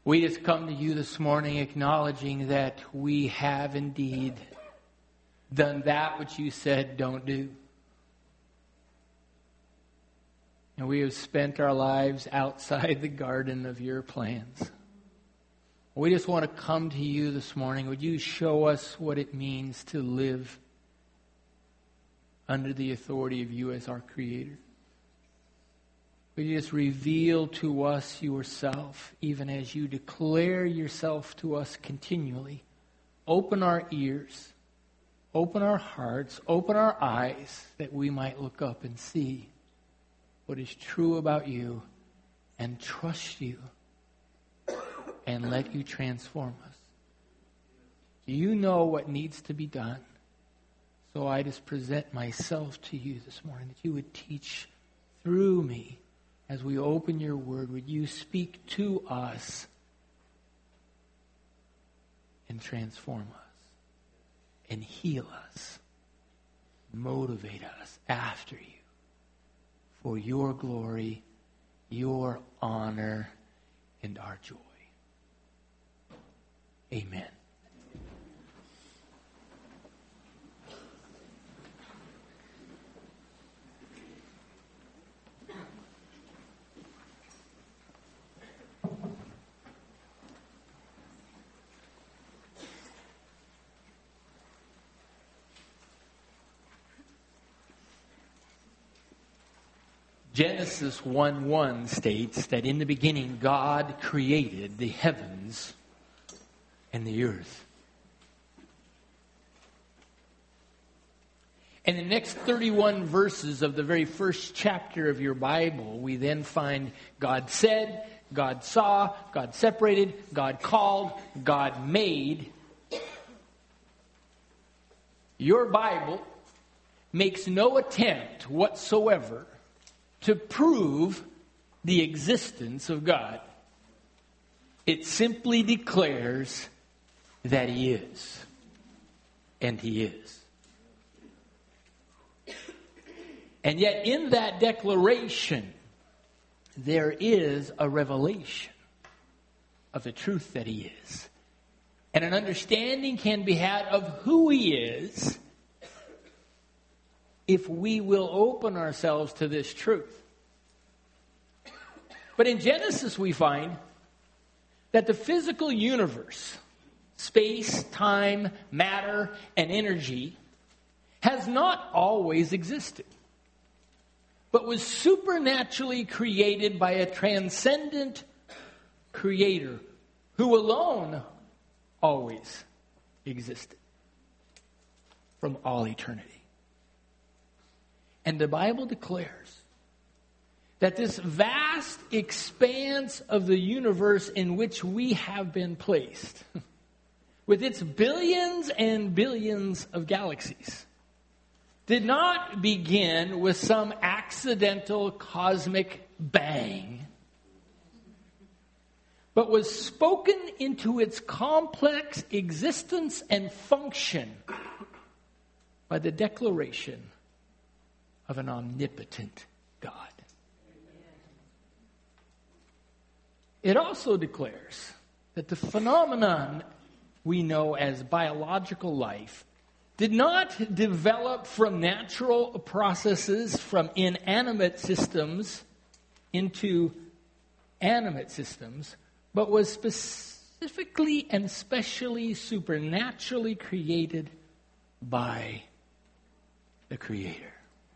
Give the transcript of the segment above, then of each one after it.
We just come to you this morning acknowledging that we have indeed done that which you said don't do. And we have spent our lives outside the garden of your plans. We just want to come to you this morning. Would you show us what it means to live under the authority of you as our Creator? Would you just reveal to us yourself, even as you declare yourself to us continually? Open our ears, open our hearts, open our eyes, that we might look up and see what is true about you and trust you and let you transform us. You know what needs to be done. So I just present myself to you this morning, that you would teach through me. As we open your word, would you speak to us and transform us and heal us, motivate us after you for your glory, your honor, and our joy. Amen. Genesis 1:1 states that in the beginning God created the heavens and the earth. In the next 31 verses of the very first chapter of your Bible, we then find God said, God saw, God separated, God called, God made. Your Bible makes no attempt whatsoever to prove the existence of God. It simply declares that He is. And He is. And yet in that declaration, there is a revelation of the truth that He is. And an understanding can be had of who He is if we will open ourselves to this truth. But in Genesis we find that the physical universe, space, time, matter, and energy, has not always existed, but was supernaturally created by a transcendent Creator who alone always existed from all eternity. And the Bible declares that this vast expanse of the universe in which we have been placed, with its billions and billions of galaxies, did not begin with some accidental cosmic bang, but was spoken into its complex existence and function by the declaration of an omnipotent God. It also declares that the phenomenon we know as biological life did not develop from natural processes from inanimate systems into animate systems, but was specifically and specially supernaturally created by the Creator.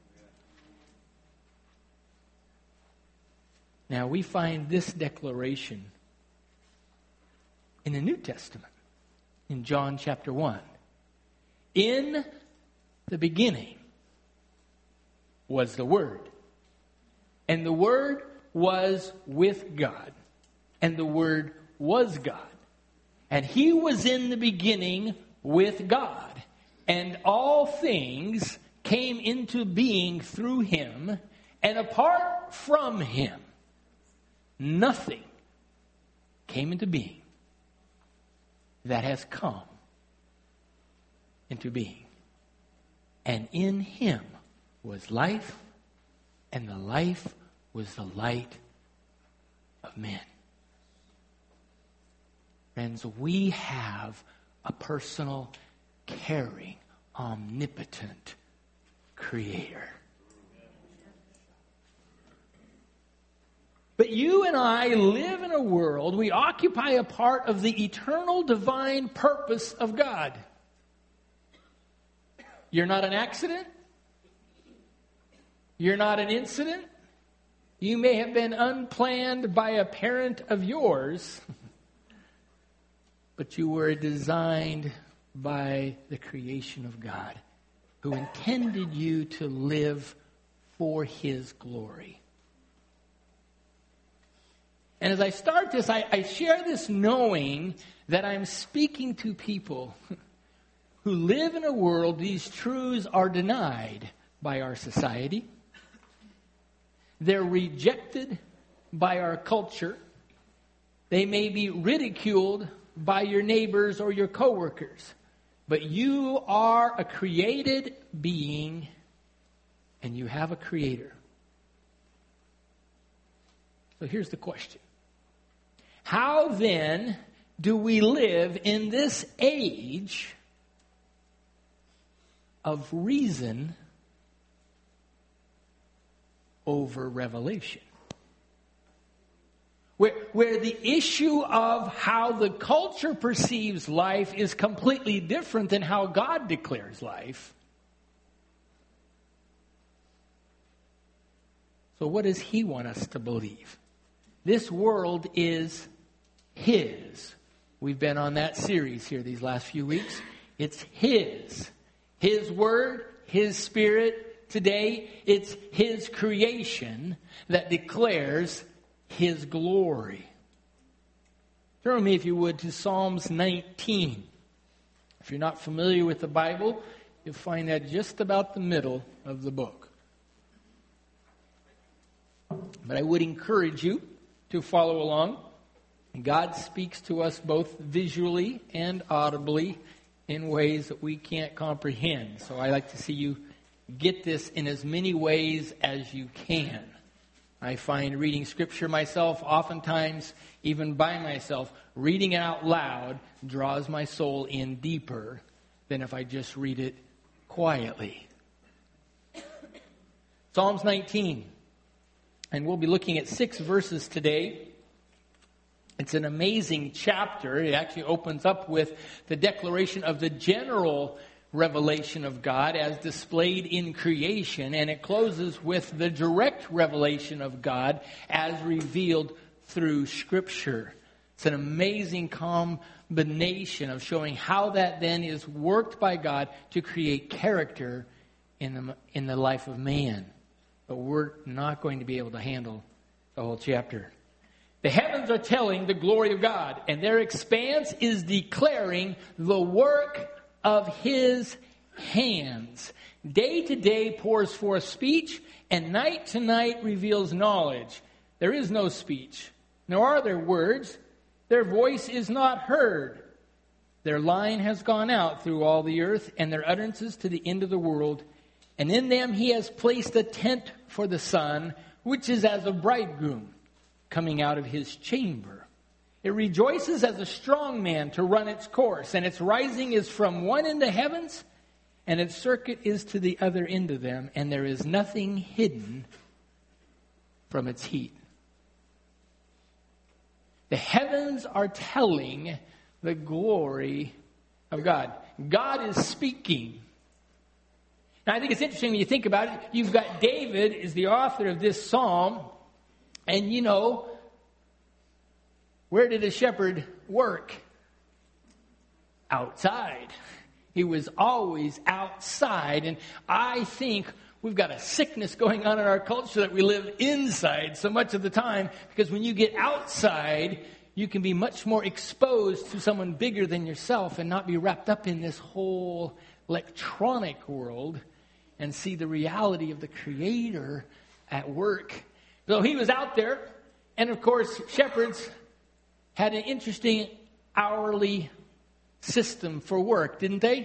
Now, we find this declaration in the New Testament, in John chapter 1. In the beginning was the Word, and the Word was with God, and the Word was God. And He was in the beginning with God, and all things came into being through Him, and apart from Him, nothing came into being that has come into being. And in Him was life, and the life was the light of men. Friends, we have a personal, caring, omnipotent Creator. But you and I live in a world, we occupy a part of the eternal divine purpose of God. You're not an accident. You're not an incident. You may have been unplanned by a parent of yours, but you were designed by the creation of God, who intended you to live for His glory. And as I start this, I share this knowing that I'm speaking to people who live in a world these truths are denied by our society. They're rejected by our culture. They may be ridiculed by your neighbors or your coworkers. But you are a created being, and you have a Creator. So here's the question. How then do we live in this age of reason over revelation? Where the issue of how the culture perceives life is completely different than how God declares life. So what does He want us to believe? This world is His. We've been on that series here these last few weeks. It's His. His Word, His Spirit. Today, it's His creation that declares His glory. Turn with me, if you would, to Psalms 19. If you're not familiar with the Bible, you'll find that just about the middle of the book. But I would encourage you to follow along. God speaks to us both visually and audibly in ways that we can't comprehend. So I like to see you get this in as many ways as you can. I find reading Scripture myself, oftentimes, even by myself, reading it out loud draws my soul in deeper than if I just read it quietly. Psalms 19. And we'll be looking at 6 verses today. It's an amazing chapter. It actually opens up with the declaration of the general revelation of God as displayed in creation, and it closes with the direct revelation of God as revealed through Scripture. It's an amazing combination of showing how that then is worked by God to create character in the life of man. But we're not going to be able to handle the whole chapter. The heavens are telling the glory of God, and their expanse is declaring the work of His hands. Day to day pours forth speech, and night to night reveals knowledge. There is no speech, nor are there words. Their voice is not heard. Their line has gone out through all the earth, and their utterances to the end of the world. And in them He has placed a tent for the sun, which is as a bridegroom coming out of his chamber. It rejoices as a strong man to run its course, and its rising is from one end of heavens, and its circuit is to the other end of them, and there is nothing hidden from its heat. The heavens are telling the glory of God. God is speaking. Now, I think it's interesting when you think about it. You've got David is the author of this psalm, and you know, where did a shepherd work? Outside. He was always outside. And I think we've got a sickness going on in our culture that we live inside so much of the time. Because when you get outside, you can be much more exposed to someone bigger than yourself and not be wrapped up in this whole electronic world and see the reality of the Creator at work. So he was out there. And of course, shepherds had an interesting hourly system for work, didn't they?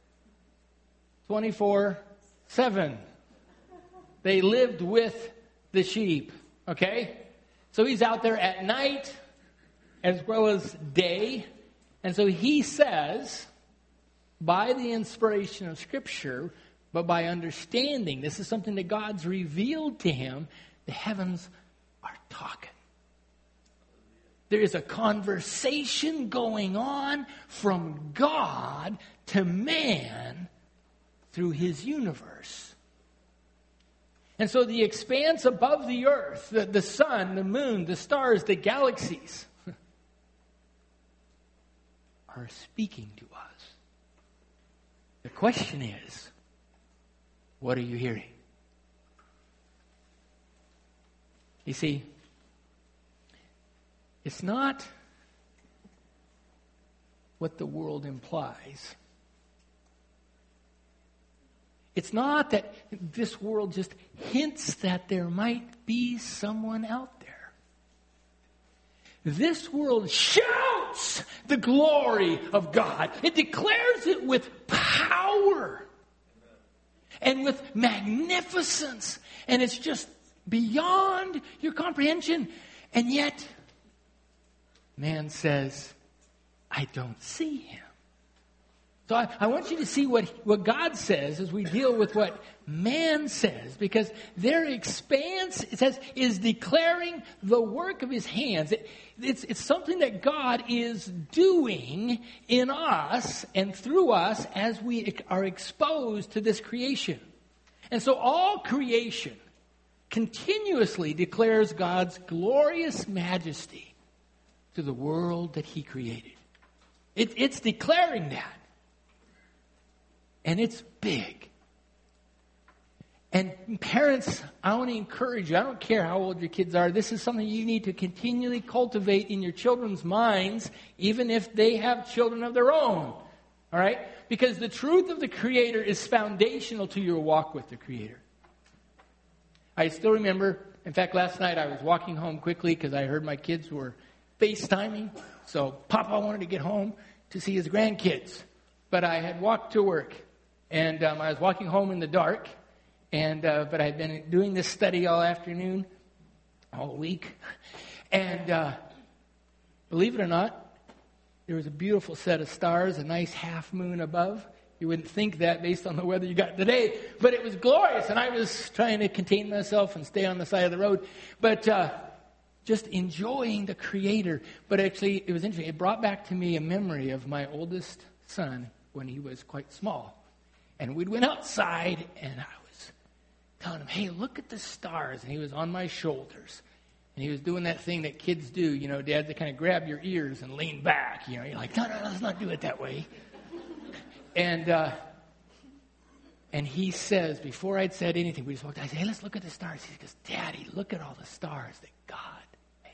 24/7. They lived with the sheep, okay? So he's out there at night as well as day. And so he says, by the inspiration of Scripture, but by understanding, this is something that God's revealed to him, the heavens are talking. There is a conversation going on from God to man through his universe. And so the expanse above the earth, the sun, the moon, the stars, the galaxies are speaking to us. The question is, what are you hearing? You see, it's not what the world implies. It's not that this world just hints that there might be someone out there. This world shouts the glory of God. It declares it with power and with magnificence. And it's just beyond your comprehension. And yet, man says, I don't see him. So I want you to see what God says as we deal with what man says, because their expanse, it says, is declaring the work of his hands. It's something that God is doing in us and through us as we are exposed to this creation. And so all creation continuously declares God's glorious majesty to the world that he created. It's declaring that. And it's big. And parents, I want to encourage you. I don't care how old your kids are. This is something you need to continually cultivate in your children's minds, even if they have children of their own. All right? Because the truth of the Creator is foundational to your walk with the Creator. I still remember, in fact, last night I was walking home quickly because I heard my kids were FaceTiming. So Papa wanted to get home to see his grandkids. But I had walked to work. And I was walking home in the dark, but I had been doing this study all afternoon, all week. And believe it or not, there was a beautiful set of stars, a nice half moon above. You wouldn't think that based on the weather you got today, but it was glorious. And I was trying to contain myself and stay on the side of the road, but just enjoying the Creator. But actually, it was interesting. It brought back to me a memory of my oldest son when he was quite small. And we went outside, and I was telling him, hey, look at the stars. And he was on my shoulders. And he was doing that thing that kids do, you know, Dad, they kind of grab your ears and lean back. You know, you're like, no, let's not do it that way. And he says, before I'd said anything, we just walked out. I said, hey, let's look at the stars. He goes, Daddy, look at all the stars that God made.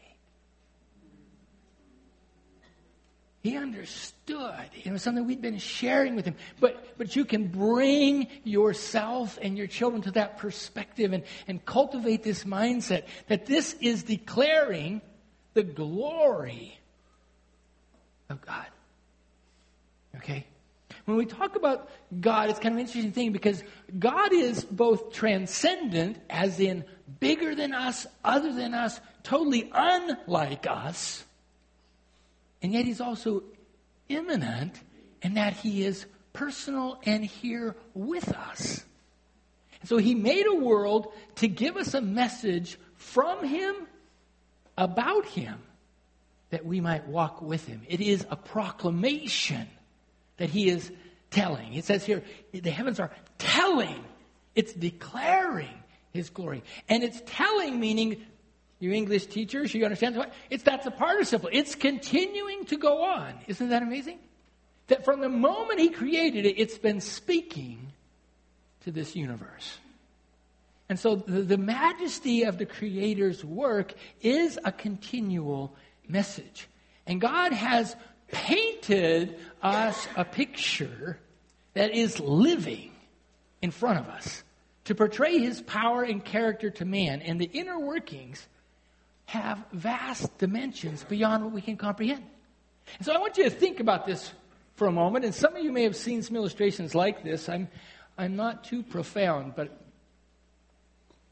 He understood. It was something we'd been sharing with him. But you can bring yourself and your children to that perspective and cultivate this mindset that this is declaring the glory of God. Okay? When we talk about God, it's kind of an interesting thing because God is both transcendent, as in bigger than us, other than us, totally unlike us. And yet he's also immanent in that he is personal and here with us. And so he made a world to give us a message from him, about him, that we might walk with him. It is a proclamation that he is telling. It says here, the heavens are telling. It's declaring his glory. And it's telling, meaning, you English teachers, you understand what? That's a participle. It's continuing to go on. Isn't that amazing? That from the moment he created it, it's been speaking to this universe. And so the majesty of the Creator's work is a continual message. And God has painted us a picture that is living in front of us to portray his power and character to man. And the inner workings have vast dimensions beyond what we can comprehend. And so I want you to think about this for a moment. And some of you may have seen some illustrations like this. I'm not too profound, but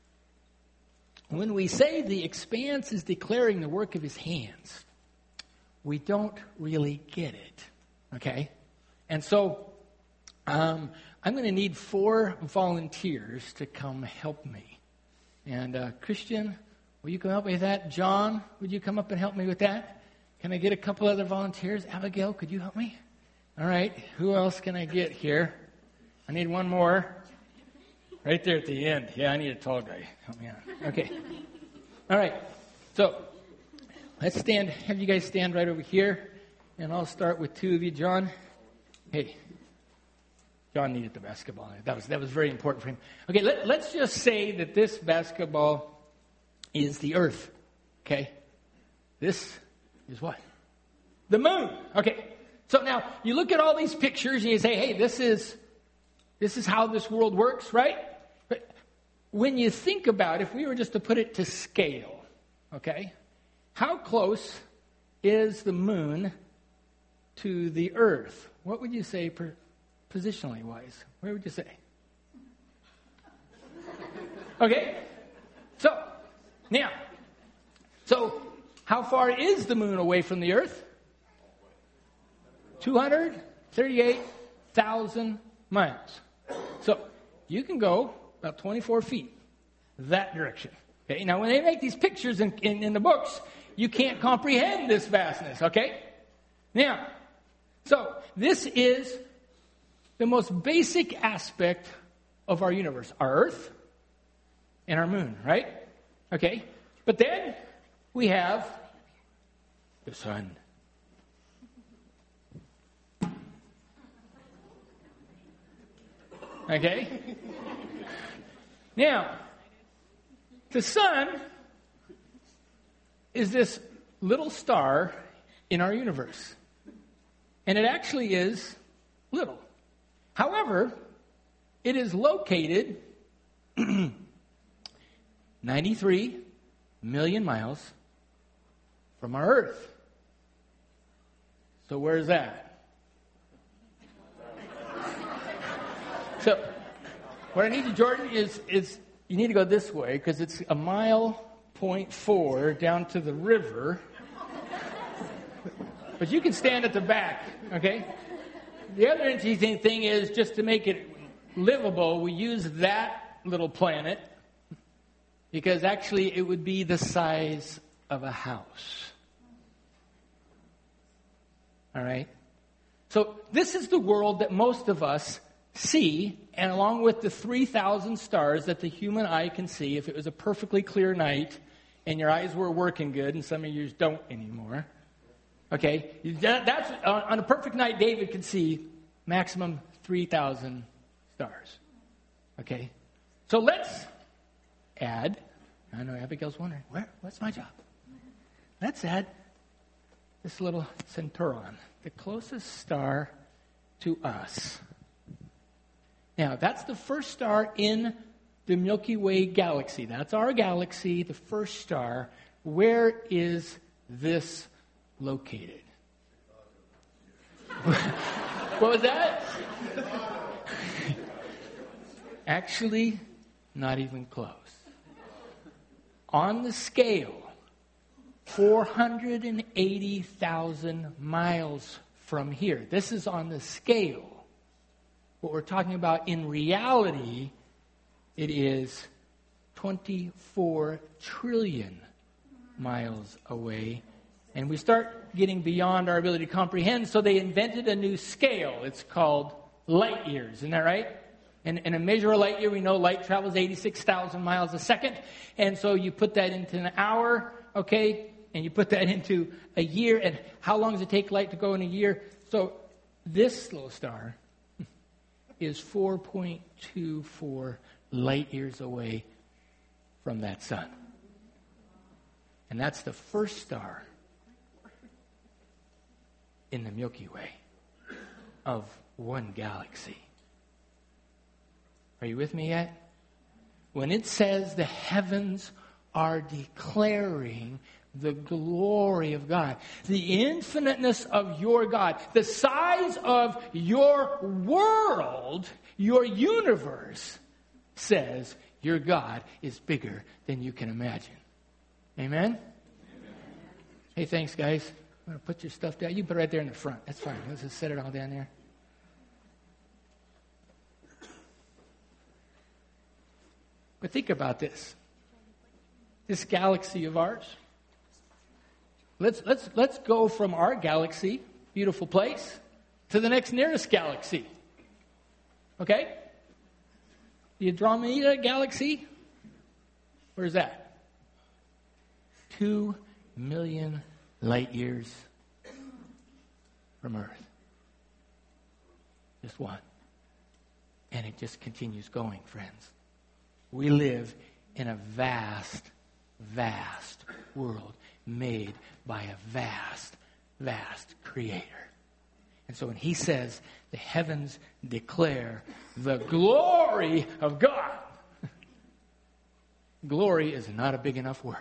when we say the expanse is declaring the work of his hands, we don't really get it. Okay? And so I'm going to need 4 volunteers to come help me. And Christian, will you come help me with that? John, would you come up and help me with that? Can I get a couple other volunteers? Abigail, could you help me? All right. Who else can I get here? I need one more. Right there at the end. Yeah, I need a tall guy. Help me out. Okay. All right. So let's stand. Have you guys stand right over here. And I'll start with 2 of you. John. Hey. John needed the basketball. That was very important for him. Okay, let's just say that this basketball is the earth. Okay? This is what? The moon. Okay. So now you look at all these pictures and you say, hey, this is how this world works, right? But when you think about, if we were just to put it to scale, okay, how close is the moon to the earth? What would you say positionally wise? Where would you say? Okay. So how far is the moon away from the earth? 238,000 miles. So you can go about 24 feet that direction. Okay. Now, when they make these pictures in the books, you can't comprehend this vastness. Okay. Now, so this is the most basic aspect of our universe, our Earth and our moon, right? Okay. But then we have the sun. Okay? Now, the sun is this little star in our universe. And it actually is little. However, it is located 93 million miles from our Earth. So where's that? So what I need you, Jordan, is you need to go this way because it's 1.4 miles down to the river. But you can stand at the back, okay? The other interesting thing is, just to make it livable, we use that little planet because actually it would be the size of a house. All right? So this is the world that most of us see, and along with the 3,000 stars that the human eye can see, if it was a perfectly clear night and your eyes were working good, and some of yours don't anymore. Okay, that's on a perfect night, David could see maximum 3,000 stars. Okay, so let's add. I know Abigail's wondering, what's my job? Let's add this little Centaurus, the closest star to us. Now, that's the first star in the Milky Way galaxy. That's our galaxy, the first star. Where is this located? What was that? Actually, not even close. On the scale, 480,000 miles from here. This is on the scale. What we're talking about in reality, it is 24 trillion miles away. And we start getting beyond our ability to comprehend, so they invented a new scale. It's called light years. Isn't that right? And a measure of light year, we know light travels 86,000 miles a second. And so you put that into an hour, okay? And you put that into a year. And how long does it take light to go in a year? So this little star is 4.24 light years away from that sun. And that's the first star in the Milky Way of one galaxy. Are you with me yet? When it says the heavens are declaring the glory of God, the infiniteness of your God, the size of your world, your universe, says your God is bigger than you can imagine. Amen? Amen. Hey, thanks, guys. I'm going to put your stuff down. You can put it right there in the front. That's fine. Let's just set it all down there. But think about this. This galaxy of ours. Let's go from our galaxy, beautiful place, to the next nearest galaxy. Okay? The Andromeda galaxy. Where's that? 2 million light years from Earth. Just one. And it just continues going, friends. We live in a vast, vast world made by a vast, vast creator. And so when he says the heavens declare the glory of God, glory is not a big enough word.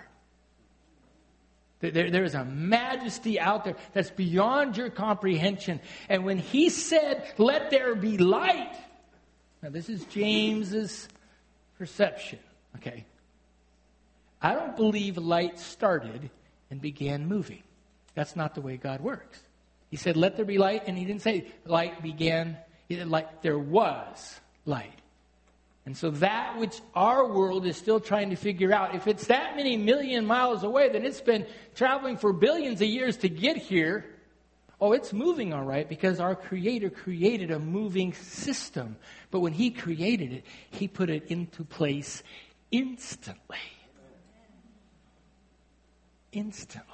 There is a majesty out there that's beyond your comprehension. And when he said, let there be light, now this is James's perception, okay? I don't believe light started and began moving. That's not the way God works. He said, let there be light, and he didn't say light began, there was light. And so that which our world is still trying to figure out, if it's that many million miles away, then it's been traveling for billions of years to get here. Oh, it's moving all right because our Creator created a moving system. But when he created it, he put it into place instantly. Instantly.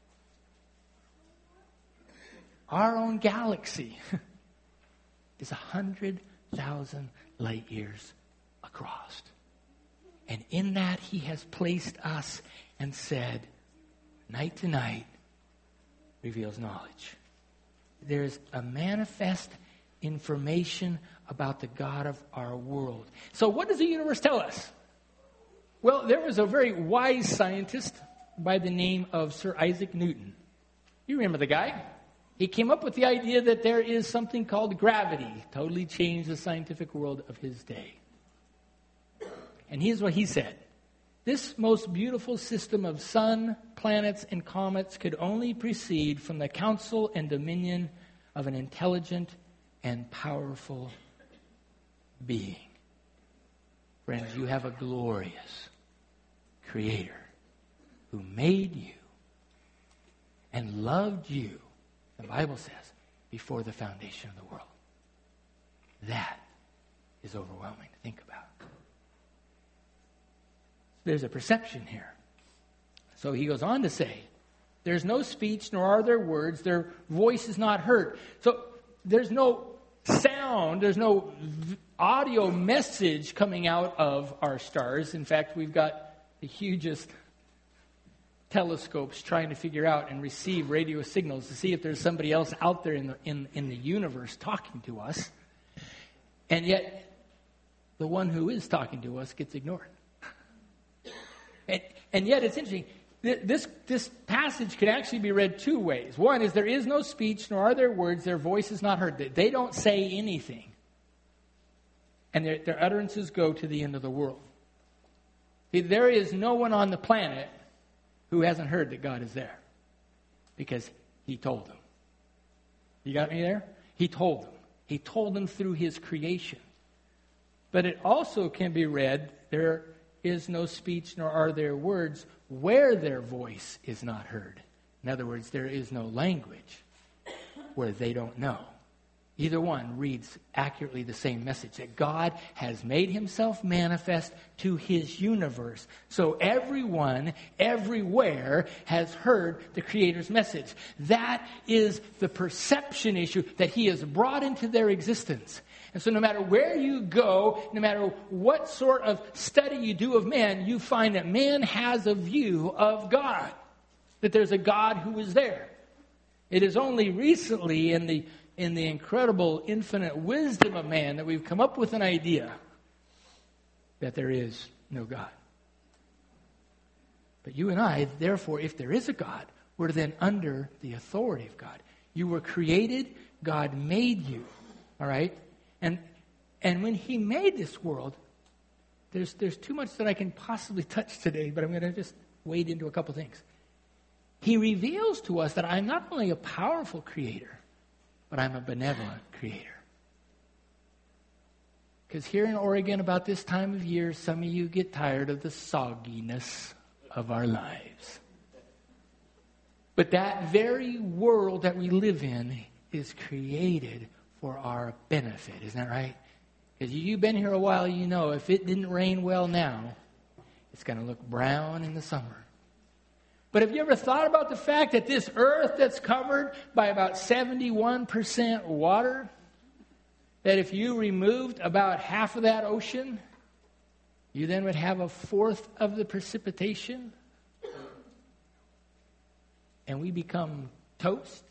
Our own galaxy is 100,000 light years across. And in that he has placed us and said, night to night reveals knowledge. There's a manifest information about the God of our world. So what does the universe tell us? Well, there was a very wise scientist by the name of Sir Isaac Newton. You remember the guy? He came up with the idea that there is something called gravity. Totally changed the scientific world of his day. And here's what he said. This most beautiful system of sun, planets, and comets could only proceed from the counsel and dominion of an intelligent and powerful being. Friends, you have a glorious Creator who made you and loved you, the Bible says, before the foundation of the world. That is overwhelming to think about. There's a perception here. So he goes on to say, there's no speech, nor are there words. Their voice is not heard. So there's no sound, there's no audio message coming out of our stars. In fact, we've got the hugest telescopes trying to figure out and receive radio signals to see if there's somebody else out there in the universe talking to us. And yet, the one who is talking to us gets ignored. And yet, it's interesting. This passage could actually be read two ways. One is there is no speech, nor are there words. Their voice is not heard. They don't say anything. And their utterances go to the end of the world. There is no one on the planet who hasn't heard that God is there. Because he told them. You got me there? He told them. He told them through his creation. But it also can be read, there is no speech nor are there words where their voice is not heard. In other words, there is no language where they don't know. Either one reads accurately the same message, that God has made himself manifest to his universe. So everyone, everywhere, has heard the Creator's message. That is the perception issue that he has brought into their existence. And so no matter where you go, no matter what sort of study you do of man, you find that man has a view of God. That there's a God who is there. It is only recently in the incredible infinite wisdom of man that we've come up with an idea that there is no God. But you and I, therefore, if there is a God, we're then under the authority of God. You were created, God made you. All right? And when he made this world, there's too much that I can possibly touch today, but I'm going to just wade into a couple things. He reveals to us that I'm not only a powerful creator, but I'm a benevolent creator. Because here in Oregon, about this time of year, some of you get tired of the sogginess of our lives. But that very world that we live in is created for our benefit. Isn't that right? Because you've been here a while, you know if it didn't rain well now, it's going to look brown in the summer. But have you ever thought about the fact that this earth that's covered by about 71% water, that if you removed about half of that ocean, you then would have a fourth of the precipitation? And we become toast?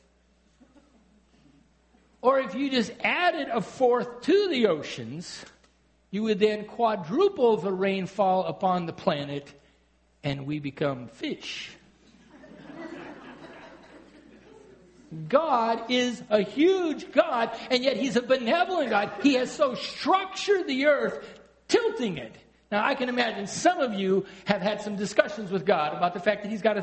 Or if you just added a fourth to the oceans, you would then quadruple the rainfall upon the planet, and we become fish. God is a huge God, and yet He's a benevolent God. He has so structured the earth, tilting it. Now, I can imagine some of you have had some discussions with God about the fact that He's got a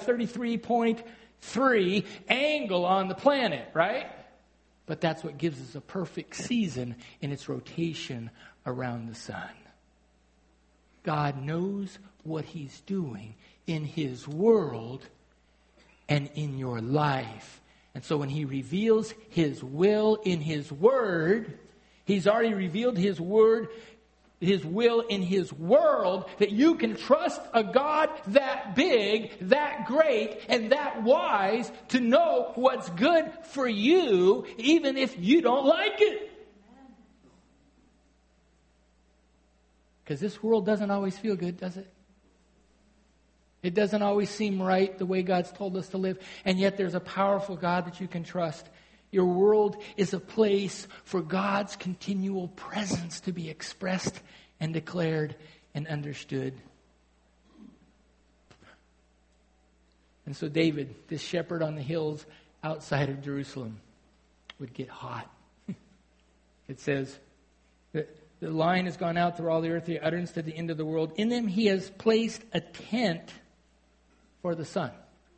33.3 angle on the planet, right? But that's what gives us a perfect season in its rotation around the sun. God knows what He's doing in His world and in your life. And so when He reveals His will in His Word, He's already revealed His Word, His will in His world, that you can trust a God that big, that great, and that wise to know what's good for you, even if you don't like it. Because this world doesn't always feel good, does it? It doesn't always seem right the way God's told us to live. And yet there's a powerful God that you can trust. Your world is a place for God's continual presence to be expressed and declared and understood. And so David, this shepherd on the hills outside of Jerusalem, would get hot. It says, the line has gone out through all the earth, the utterance to the end of the world. In them He has placed a tent for the sun.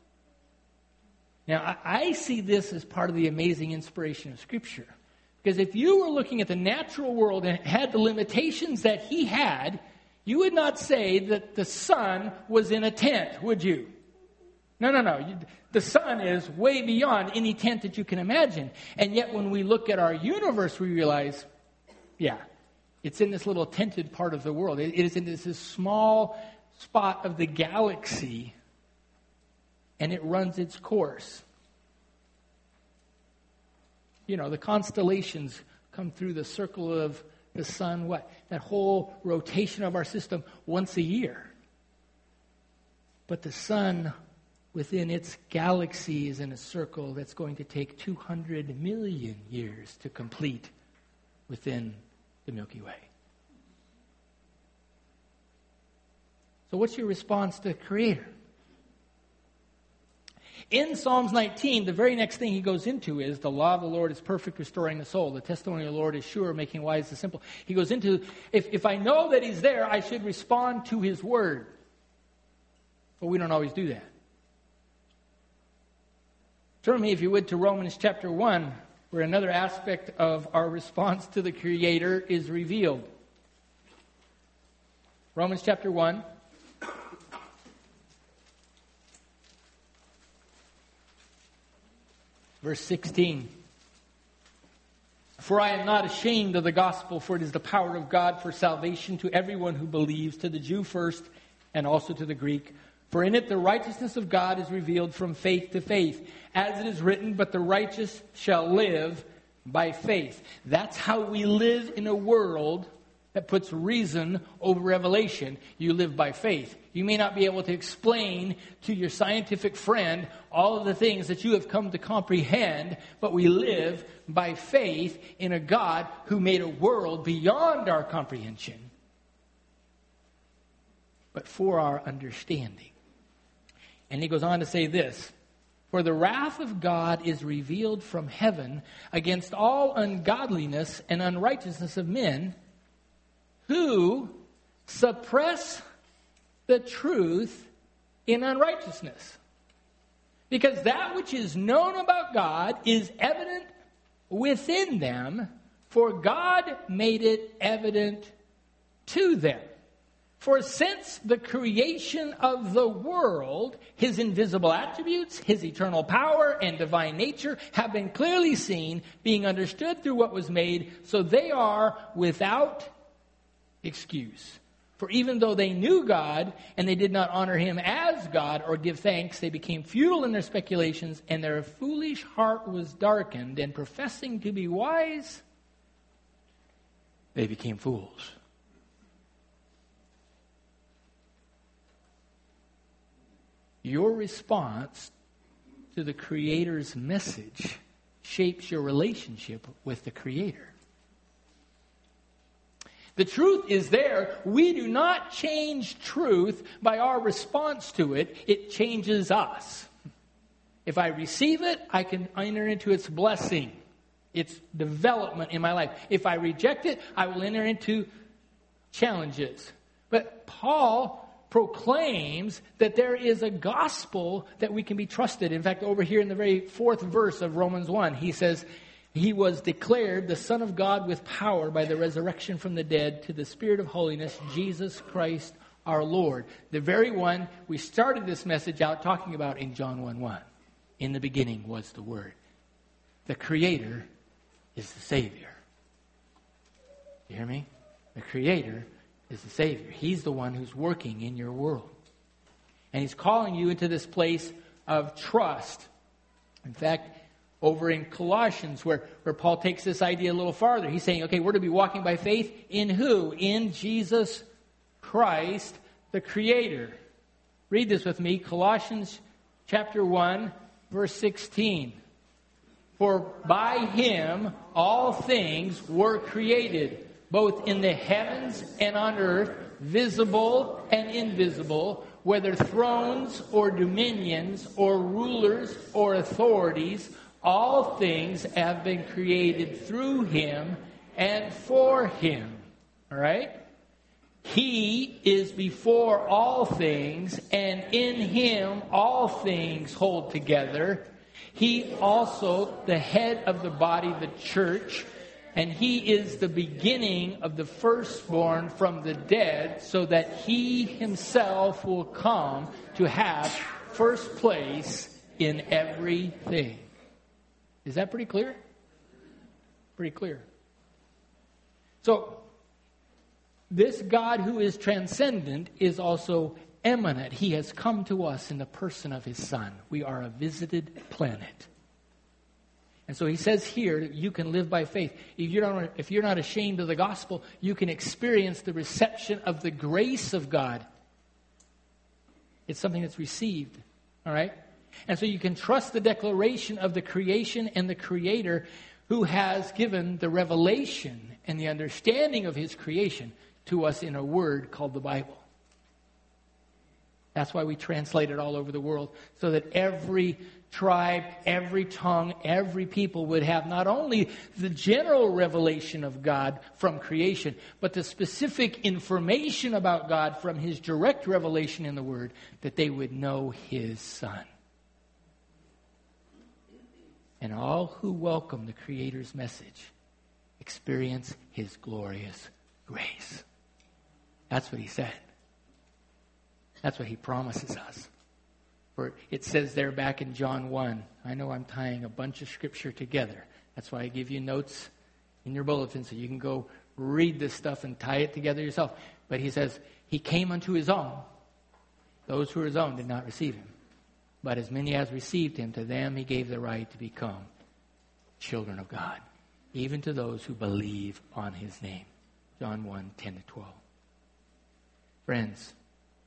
Now, I see this as part of the amazing inspiration of Scripture. Because if you were looking at the natural world and had the limitations that He had, you would not say that the sun was in a tent, would you? No. The sun is way beyond any tent that you can imagine. And yet when we look at our universe, we realize, yeah, it's in this little tented part of the world. It is in this small spot of the galaxy, and it runs its course. You know, the constellations come through the circle of the sun, that whole rotation of our system once a year. But the sun within its galaxy is in a circle that's going to take 200 million years to complete within the Milky Way. So what's your response to the Creator? In Psalms 19, the very next thing he goes into is the law of the Lord is perfect, restoring the soul. The testimony of the Lord is sure, making wise the simple. He goes into, if I know that He's there, I should respond to His word. But we don't always do that. Turn with me, if you would, to Romans chapter 1, where another aspect of our response to the Creator is revealed. Romans chapter 1. Verse 16. For I am not ashamed of the gospel, for it is the power of God for salvation to everyone who believes, to the Jew first and also to the Greek. For in it the righteousness of God is revealed from faith to faith. As it is written, but the righteous shall live by faith. That's how we live in a world that puts reason over revelation. You live by faith. You may not be able to explain to your scientific friend all of the things that you have come to comprehend, but we live by faith in a God who made a world beyond our comprehension, but for our understanding. And he goes on to say this, for the wrath of God is revealed from heaven against all ungodliness and unrighteousness of men who suppress the truth in unrighteousness. Because that which is known about God is evident within them, for God made it evident to them. For since the creation of the world, his invisible attributes, his eternal power, and divine nature have been clearly seen, being understood through what was made, so they are without excuse. For even though they knew God, and they did not honor him as God or give thanks, they became futile in their speculations, and their foolish heart was darkened, and professing to be wise, they became fools. Your response to the Creator's message shapes your relationship with the Creator. The truth is there. We do not change truth by our response to it. It changes us. If I receive it, I can enter into its blessing, its development in my life. If I reject it, I will enter into challenges. But Paul proclaims that there is a gospel that we can be trusted. In fact, over here in the very 4th verse of Romans 1, he says, he was declared the Son of God with power by the resurrection from the dead to the Spirit of holiness, Jesus Christ our Lord. The very one we started this message out talking about in John 1:1. In the beginning was the Word. The Creator is the Savior. You hear me? The Creator is the Savior. He's the one who's working in your world. And he's calling you into this place of trust. In fact, over in Colossians, where Paul takes this idea a little farther, he's saying, okay, we're to be walking by faith in who? In Jesus Christ, the Creator. Read this with me, Colossians chapter 1, verse 16. For by him all things were created, both in the heavens and on earth, visible and invisible, whether thrones or dominions or rulers or authorities, all things have been created through him and for him. All right? He is before all things, and in him all things hold together. He also, the head of the body, the church, and he is the beginning of the firstborn from the dead, so that he himself will come to have first place in everything. Is that pretty clear? Pretty clear. So, this God who is transcendent is also eminent. He has come to us in the person of his Son. We are a visited planet. And so he says here that you can live by faith. If you're not ashamed of the gospel, you can experience the reception of the grace of God. It's something that's received. All right? And so you can trust the declaration of the creation and the Creator who has given the revelation and the understanding of his creation to us in a word called the Bible. That's why we translate it all over the world, so that every tribe, every tongue, every people would have not only the general revelation of God from creation, but the specific information about God from his direct revelation in the Word, that they would know his Son. And all who welcome the Creator's message experience his glorious grace. That's what he said. That's what he promises us. For it says there back in John 1, I know I'm tying a bunch of scripture together. That's why I give you notes in your bulletin so you can go read this stuff and tie it together yourself. But he says, he came unto his own. Those who were his own did not receive him. But as many as received him, to them he gave the right to become children of God, even to those who believe on his name. John 1, 10 to 12. Friends,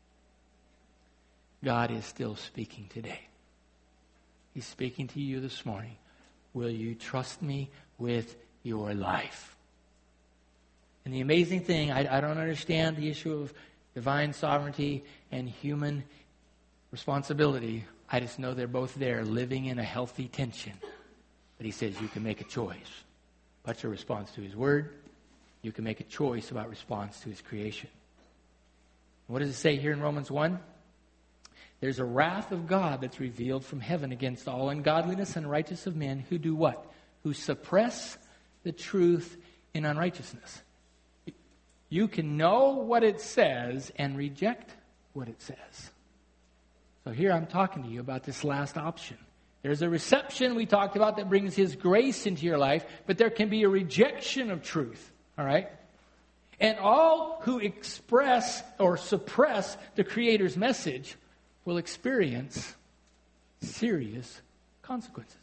God is still speaking today. He's speaking to you this morning. Will you trust me with your life? And the amazing thing, I don't understand the issue of divine sovereignty and human responsibility. I just know they're both there, living in a healthy tension. But he says you can make a choice. What's your response to his word? You can make a choice about response to his creation. What does it say here in Romans 1? It There's a wrath of God that's revealed from heaven against all ungodliness and unrighteousness of men who do what? Who suppress the truth in unrighteousness. You can know what it says and reject what it says. So here I'm talking to you about this last option. There's a reception we talked about that brings His grace into your life, but there can be a rejection of truth. All right? And all who express or suppress the Creator's message will experience serious consequences.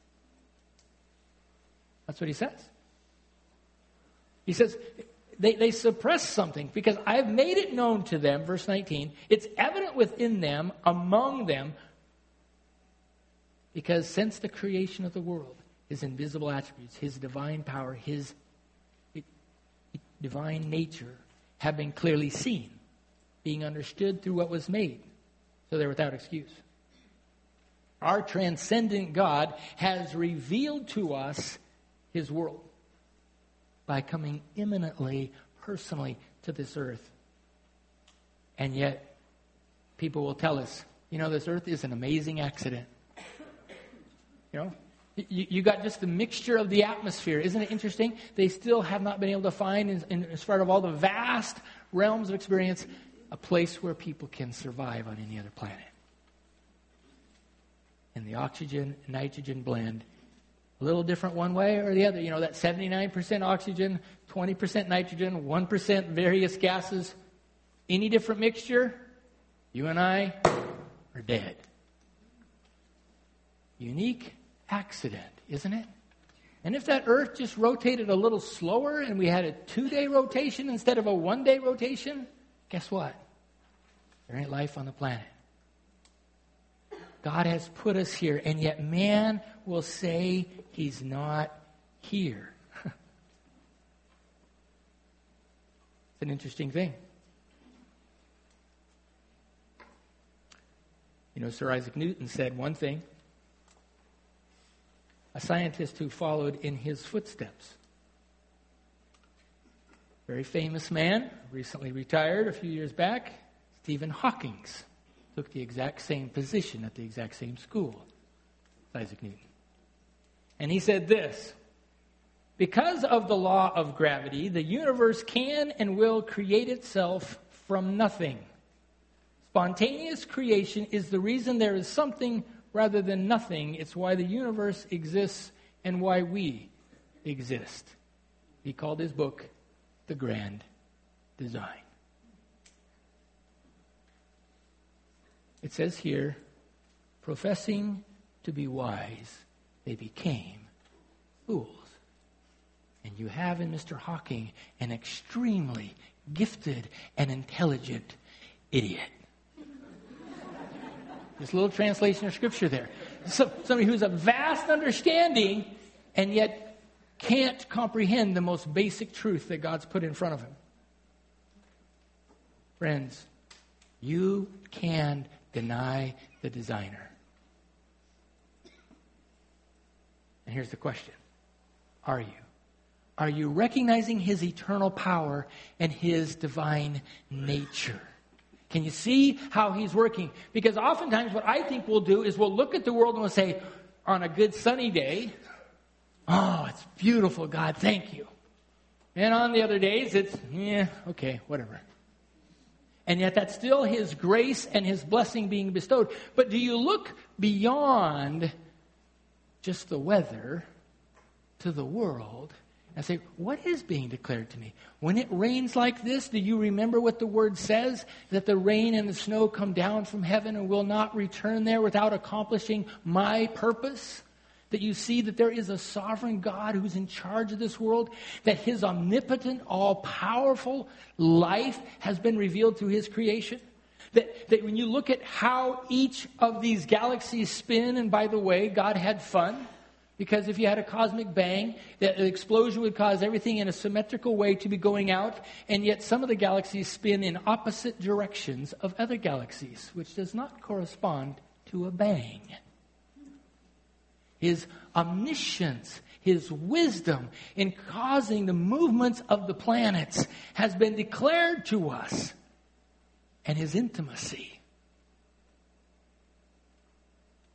That's what He says. He says they suppress something because I've made it known to them, verse 19. It's evident within them, among them, because since the creation of the world, His invisible attributes, His divine power, His divine nature have been clearly seen, being understood through what was made. So they're without excuse. Our transcendent God has revealed to us His world by coming imminently, personally to this earth. And yet, people will tell us, this earth is an amazing accident. You got just the mixture of the atmosphere. Isn't it interesting? They still have not been able to find, in spite of all the vast realms of experience, a place where people can survive on any other planet. And the oxygen-nitrogen blend, a little different one way or the other. That 79% oxygen, 20% nitrogen, 1% various gases. Any different mixture, you and I are dead. Unique accident, isn't it? And if that Earth just rotated a little slower and we had a 2-day rotation instead of a 1-day rotation, guess what? There ain't life on the planet. God has put us here, and yet man will say He's not here. It's an interesting thing. Sir Isaac Newton said one thing. A scientist who followed in his footsteps. Very famous man, recently retired a few years back, Stephen Hawking, took the exact same position at the exact same school as Isaac Newton. And he said this: because of the law of gravity, the universe can and will create itself from nothing. Spontaneous creation is the reason there is something rather than nothing. It's why the universe exists and why we exist. He called his book The Grand Design. It says here, professing to be wise, they became fools. And you have in Mr. Hawking an extremely gifted and intelligent idiot. This little translation of Scripture there. Somebody who's a vast understanding and yet can't comprehend the most basic truth that God's put in front of him. Friends, you can deny the designer. And here's the question. Are you? Are you recognizing His eternal power and His divine nature? Can you see how He's working? Because oftentimes what I think we'll do is we'll look at the world and we'll say, on a good sunny day, oh, it's beautiful, God, thank you. And on the other days, it's, okay, whatever. And yet that's still His grace and His blessing being bestowed. But do you look beyond just the weather to the world and say, what is being declared to me? When it rains like this, do you remember what the Word says? That the rain and the snow come down from heaven and will not return there without accomplishing my purpose? That you see that there is a sovereign God who's in charge of this world, that His omnipotent, all-powerful life has been revealed through His creation. That when you look at how each of these galaxies spin, and by the way, God had fun, because if you had a cosmic bang, the explosion would cause everything in a symmetrical way to be going out, and yet some of the galaxies spin in opposite directions of other galaxies, which does not correspond to a bang. His omniscience, His wisdom in causing the movements of the planets has been declared to us, and His intimacy.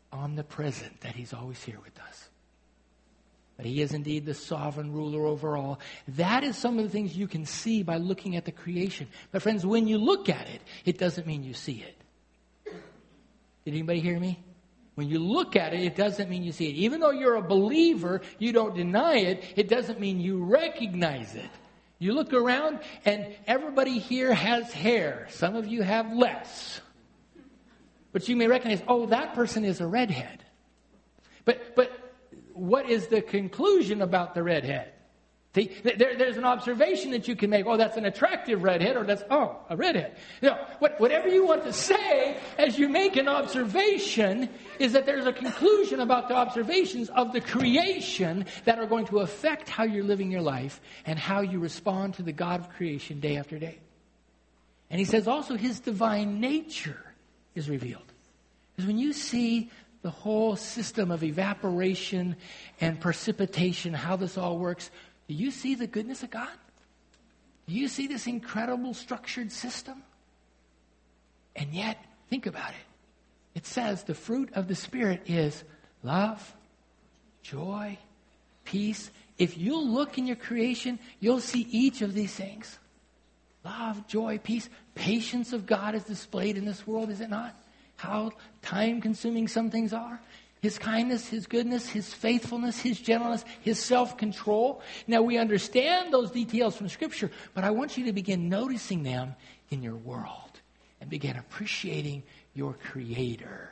omnipresent, that He's always here with us. But He is indeed the sovereign ruler over all. That is some of the things you can see by looking at the creation. But friends, when you look at it, it doesn't mean you see it. Did anybody hear me? When you look at it, it doesn't mean you see it. Even though you're a believer, you don't deny it, it doesn't mean you recognize it. You look around and everybody here has hair. Some of you have less. But you may recognize, oh, that person is a redhead. But what is the conclusion about the redhead? See, there's an observation that you can make. Oh, that's an attractive redhead, or that's, oh, a redhead. You know, whatever you want to say as you make an observation is that there's a conclusion about the observations of the creation that are going to affect how you're living your life and how you respond to the God of creation day after day. And He says also His divine nature is revealed. Because when you see the whole system of evaporation and precipitation, how this all works, do you see the goodness of God? Do you see this incredible structured system? And yet, think about it. It says the fruit of the Spirit is love, joy, peace. If you look in your creation, you'll see each of these things. Love, joy, peace. Patience of God is displayed in this world, is it not? How time-consuming some things are. His kindness, His goodness, His faithfulness, His gentleness, His self-control. Now, we understand those details from Scripture, but I want you to begin noticing them in your world and begin appreciating your Creator.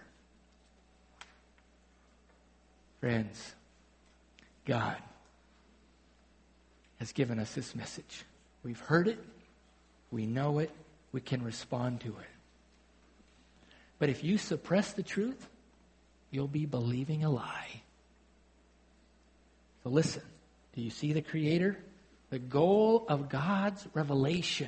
Friends, God has given us this message. We've heard it. We know it. We can respond to it. But if you suppress the truth, you'll be believing a lie. So listen, do you see the Creator? The goal of God's revelation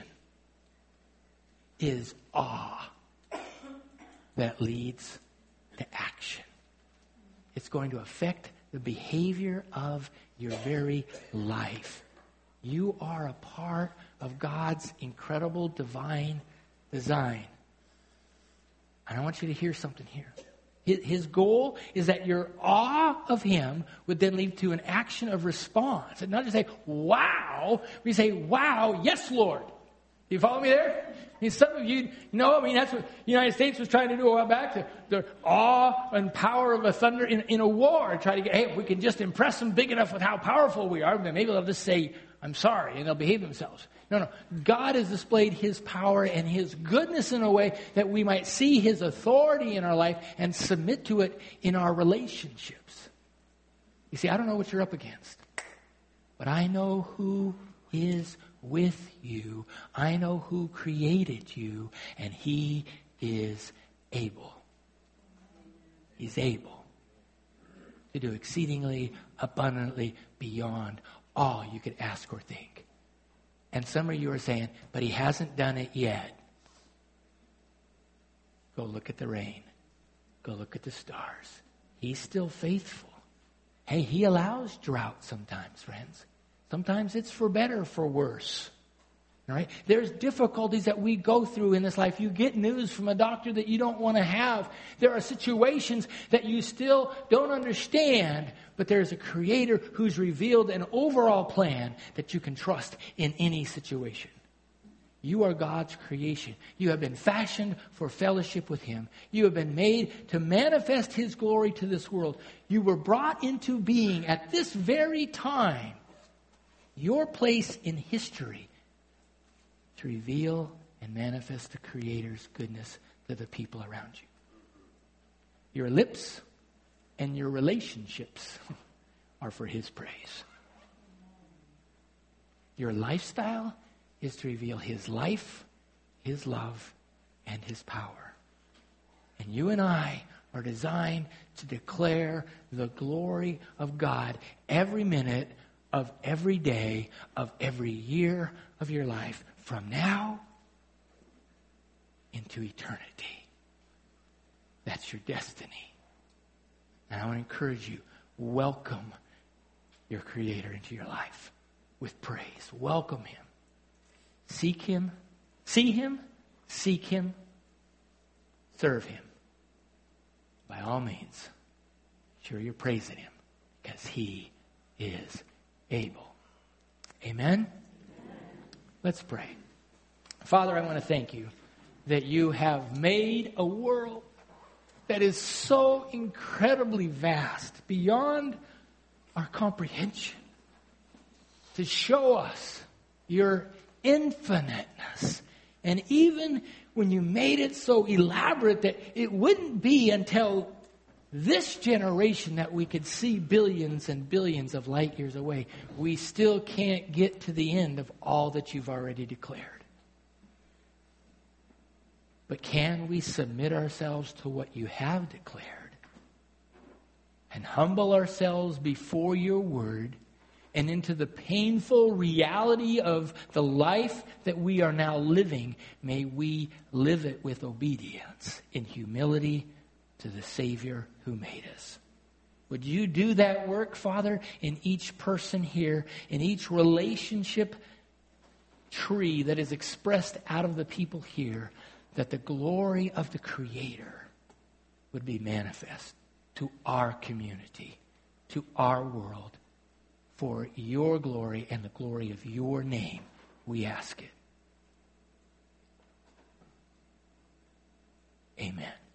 is awe that leads to action. It's going to affect the behavior of your very life. You are a part of God's incredible divine design. And I want you to hear something here. His goal is that your awe of Him would then lead to an action of response. And not just say, wow. We say, wow, yes, Lord. Do you follow me there? I mean, some of you know, that's what the United States was trying to do a while back. The awe and power of a thunder in a war. Try to get, hey, if we can just impress them big enough with how powerful we are, then maybe they'll just say, I'm sorry, and they'll behave themselves. No. God has displayed His power and His goodness in a way that we might see His authority in our life and submit to it in our relationships. You see, I don't know what you're up against, but I know who is with you. I know who created you, and He is able. He's able to do exceedingly abundantly beyond all you could ask or think. And some of you are saying, but He hasn't done it yet. Go look at the rain. Go look at the stars. He's still faithful. Hey, He allows drought sometimes, friends. Sometimes it's for better, for worse. All right? There's difficulties that we go through in this life. You get news from a doctor that you don't want to have. There are situations that you still don't understand, but there's a Creator who's revealed an overall plan that you can trust in any situation. You are God's creation. You have been fashioned for fellowship with Him. You have been made to manifest His glory to this world. You were brought into being at this very time. Your place in history to reveal and manifest the Creator's goodness to the people around you. Your lips and your relationships are for His praise. Your lifestyle is to reveal His life, His love, and His power. And you and I are designed to declare the glory of God every minute of every day of every year of your life, from now into eternity. That's your destiny. And I want to encourage you, welcome your Creator into your life with praise. Welcome Him. Seek Him. See Him. Seek Him. Serve Him. By all means. sure you're praising him because he is able. Amen? Let's pray. Father, I want to thank you that you have made a world that is so incredibly vast, beyond our comprehension, to show us your infiniteness. And even when you made it so elaborate that it wouldn't be until this generation that we could see billions and billions of light years away, we still can't get to the end of all that you've already declared. But can we submit ourselves to what you have declared and humble ourselves before your word and into the painful reality of the life that we are now living? May we live it with obedience in humility to the Savior who made us. Would you do that work, Father, in each person here, in each relationship tree that is expressed out of the people here, that the glory of the Creator would be manifest to our community, to our world, for your glory and the glory of your name, we ask it. Amen.